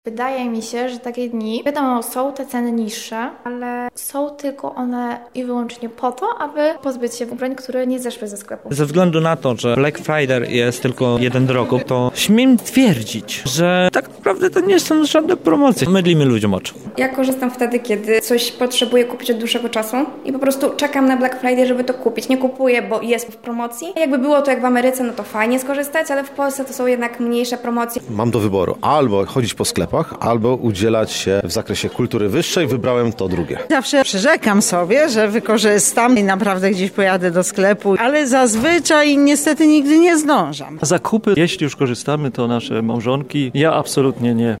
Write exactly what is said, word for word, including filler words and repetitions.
Wydaje mi się, że takie dni, wiadomo, są te ceny niższe, ale są tylko one i wyłącznie po to, aby pozbyć się ubrań, które nie zeszły ze sklepu. Ze względu na to, że Black Friday jest tylko jeden do roku, to śmiem twierdzić, że tak naprawdę to nie są żadne promocje. Mydlimy ludziom oczy. Ja korzystam wtedy, kiedy coś potrzebuję kupić od dłuższego czasu i po prostu czekam na Black Friday, żeby to kupić. Nie kupuję, bo jest w promocji. Jakby było to jak w Ameryce, no to fajnie skorzystać, ale w Polsce to są jednak mniejsze promocje. Mam do wyboru albo chodzić po sklepach, albo udzielać się w zakresie kultury wyższej. Wybrałem to drugie. Zawsze przyrzekam sobie, że wykorzystam i naprawdę gdzieś pojadę do sklepu, ale zazwyczaj niestety nigdy nie zdążam. Zakupy, jeśli już korzystamy, to nasze małżonki. Ja absolutnie nie.